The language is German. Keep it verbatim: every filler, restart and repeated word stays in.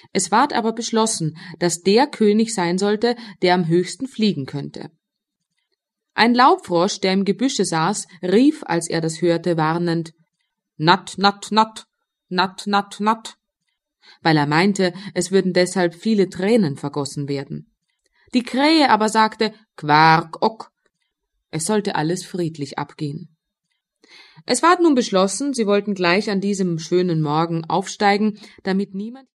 Es ward aber beschlossen, dass der König sein sollte, der am höchsten fliegen könnte. Ein Laubfrosch, der im Gebüsche saß, rief, als er das hörte, warnend: »Natt, natt, natt, natt, natt, natt«, weil er meinte, es würden deshalb viele Tränen vergossen werden. Die Krähe aber sagte: »Quark, ok«, es sollte alles friedlich abgehen. Es ward nun beschlossen, sie wollten gleich an diesem schönen Morgen aufsteigen, damit niemand